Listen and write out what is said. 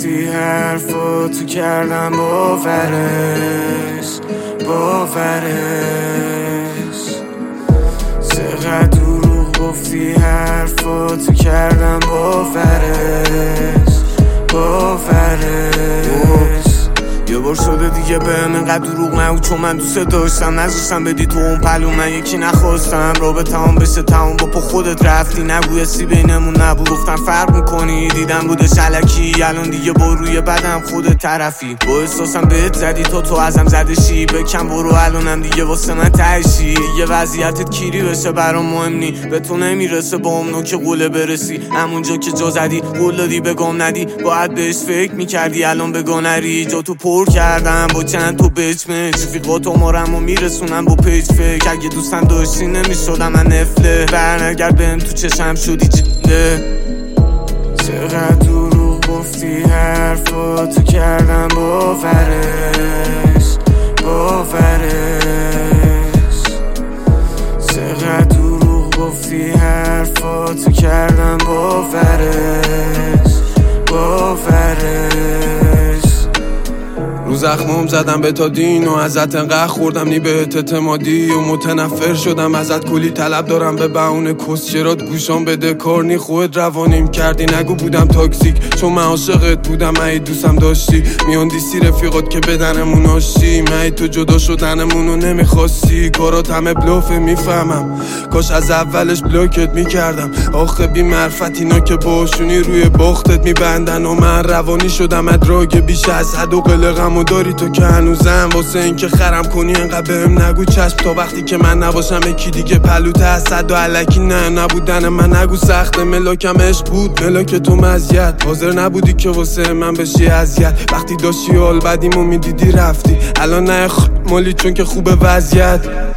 گفتی حرفاتو کردم باورش چقدر دروغ گفتی حرفاتو کردم باورش یه بار شده دیگه بهم اینقدر دروغ نگو، چون من دوست داشتم نذاشتم بدی تو اون پلو، من یکی نخواستم رابطه‌ام بشه تموم، با پا خودت رفتی نگو حسی بینمون نبود، گفتم فرق میکنی دیدم بودش الکی، الان دیگه با روی بدم خودت طرفی، با احساسم بهت زدی تو ازم زدشی، بکن برو الانم دیگه واسه من تهشی، یه وضعیتت کیری بشه برام مهم نی، به تو نمیرسه با اون نوک قوله برسی، همونجا که جا زدی قول دادی بگم ندی، باید بهش فکر میکردی الان بگو نری، جا تو پر کردم با چند تو بچمه رفیقات عمرم و میرسونم با پیج فکر، اگه دوستم داشتی نمیشدم من نفله، برنگرد بهم تو چشم شدی جله، چقدر دروغ گفتی حرفاتو کردم باورش چقدر دروغ گفتی حرفاتو کردم باورش رو زخمم زدم به تا دین و ازت انقدر خوردم نی بهت اعتمادی و متنفر شدم ازت، کلی طلب دارم به بهونه کسچرات گوشام بده کار نی، خودت روانیم کردی نگو بودم تاکسیک، چون من عاشقت بودم من دوستم داشتی، میاندیسی رفیقات که بدنمون آشتی، من تو جدا شدنمونو نمیخواستی، کارات همه بلوفه میفهمم، کاش از اولش بلاکت میکردم، آخه بی معرفت اینا که باشونی روی باختت میبندن و من روانی شدم ادراگ بیش از حد و قلقم و داری تو که هنوزم، واسه این که خرم کنی انقدر بهم نگو چشم، تا وقتی که من نباشم یکی دیگه پلوت حسد و علکی نبودن من نگو سخته، ملاکم عشق بود ملاک تو مزیت، حاضر نبودی که واسه من بشی اذیت، وقتی داشتی حال بدیم و میدیدی رفتی، الان نه مالی چون که خوبه وضعیت.